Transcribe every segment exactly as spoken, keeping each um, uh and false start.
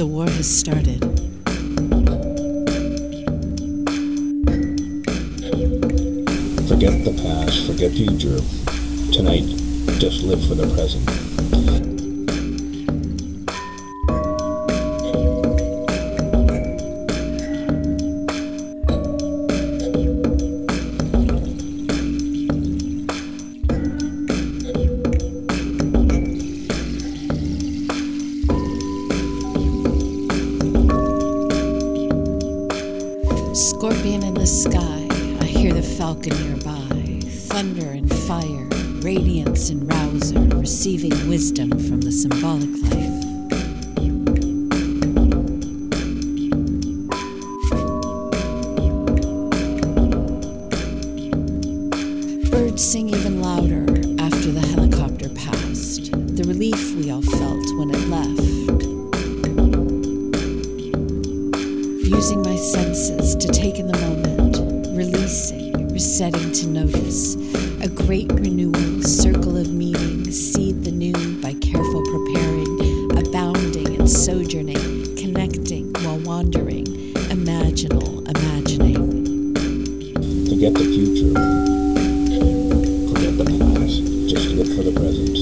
The war has started. Forget the past, forget the future. Tonight, just live for the present. Scorpion in the sky, I hear the falcon nearby. Thunder and fire, radiance and rouser, receiving wisdom from the symbolic life. Birds sing even louder after the helicopter passed, the relief we all felt when it left. Using my senses to take in the moment, releasing, resetting to notice, a great renewal, circle of meaning, seed the new by careful preparing, abounding and sojourning, connecting while wandering, imaginal, imagining. Forget the future. Forget the past. Just live for the present.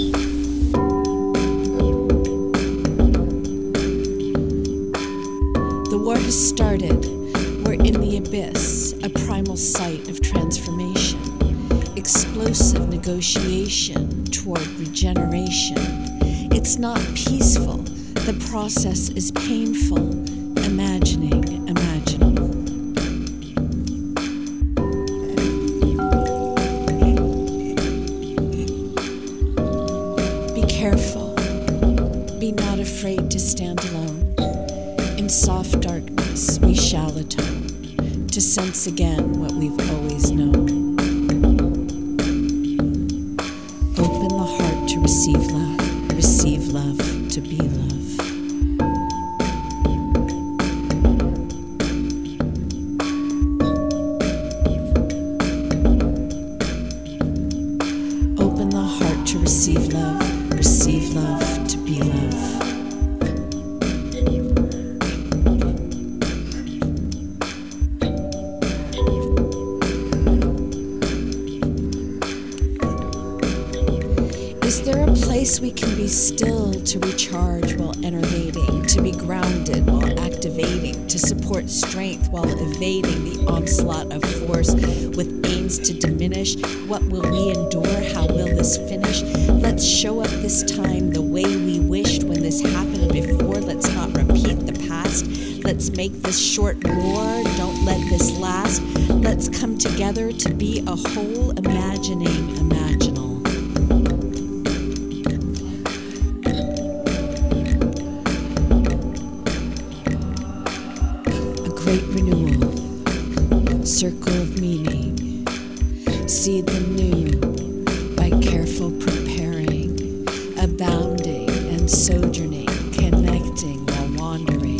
The war has started. We're in the abyss, a primal site of transformation, explosive negotiation toward regeneration. It's not peaceful. The process is painful. Imagining, imagining. Be careful. Be not afraid to stand alone. In soft darkness, we shall atone to sense again what we've always known. Open the heart to receive love, receive love to be love. Open the heart to receive love, receive love to be love. Is there a place we can be still to recharge while enervating, to be grounded while activating, to support strength while evading the onslaught of force with aims to diminish? What will we endure? How will this finish? Let's show up this time the way we wished when this happened before. Let's not repeat the past. Let's make this short war. Don't let this last. Let's come together to be a whole, imagining, imaginal. Great renewal, circle of meaning, seed the new by careful preparing, abounding and sojourning, connecting while wandering.